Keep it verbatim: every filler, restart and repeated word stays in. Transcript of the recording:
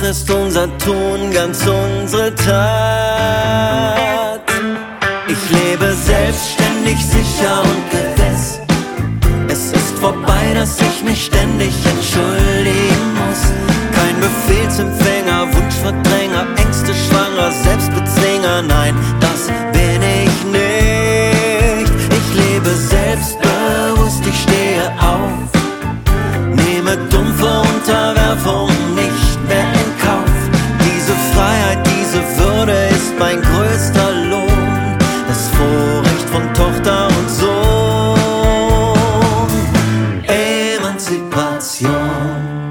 ist unser Tun ganz unsere Tat. Ich lebe selbstständig, sicher und gewiss. Es ist vorbei, dass ich mich ständig entschuldigen muss. Kein Befehlsempfänger, Wunschverdränger, Ängste schwanger, Selbstbezwinger. Nein, das bin ich nicht. Ich lebe selbstbewusst, ich stehe auf, nehme dumpfe Unterwerfung nicht mehr in Kauf. Diese Freiheit, diese Würde ist mein größter Lohn, das Vorrecht von Tochter und Sohn. Emanzipation.